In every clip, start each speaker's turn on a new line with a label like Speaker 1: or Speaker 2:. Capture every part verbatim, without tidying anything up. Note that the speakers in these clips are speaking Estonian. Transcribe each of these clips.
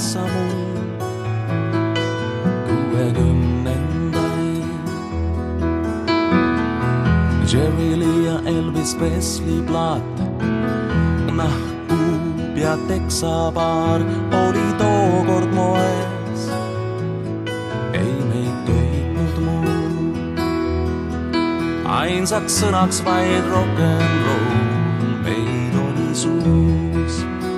Speaker 1: maksa mul kuuekümnendaid. Jerry Lee ja Elvis Presley plaat, nahkkuub ja teksapaar oli tookord moes. Ei meid köitnud muu, ainsaks sõnaks vaid rock'n'roll meil oli suus.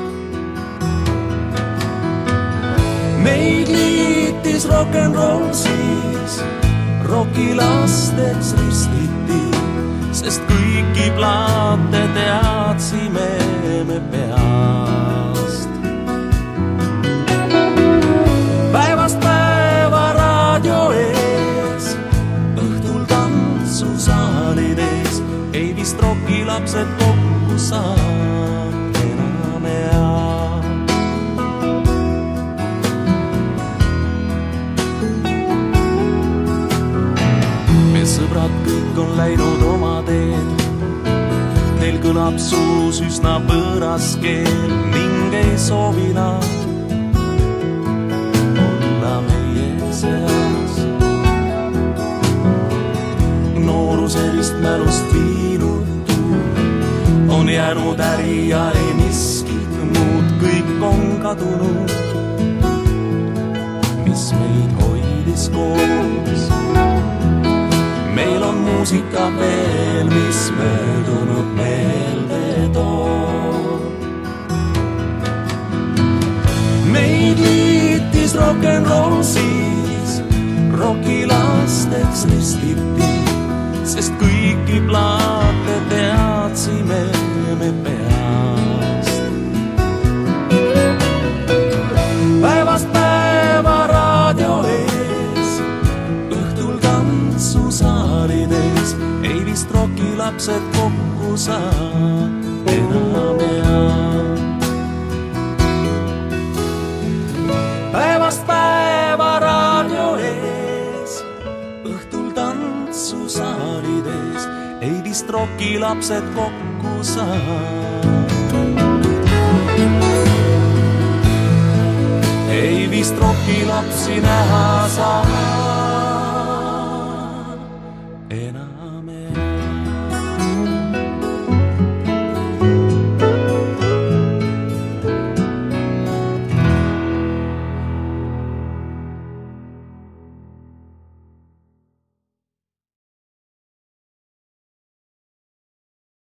Speaker 1: Meid liitis rock'n'roll siis, rockilasteks ristiti, sest kõiki plaate teadsime me peast. Päevast päeva raadio ees, õhtul tantsusaalides, ei vist rockilapsed kokku saab enam ea. Me sõbrad kõik on läinud oma teed, neil kõlab suus üsna võõras keel ning ei soovi nad olla meie seas. Nooruselist mälust viinutu on jäänud äri ja ei miskit muud, kõik on kadunud, mis meid hoidis koos. Meil on muusika veel, mis möödunud meelde toob. Meid liitis rock'n'roll siis, rockilasteks ristiti, sest kõiki plaate teadsime me peast. Päevast päeva raadio ees, õhtul tantsusaalides, ei vist rockilapsed kokku saa enam ea. Päevast päeva raadio ees, õhtul tantsusaalides, ei vist rockilapsed kokku saa. Ei vist rockilapsi näha saa enam.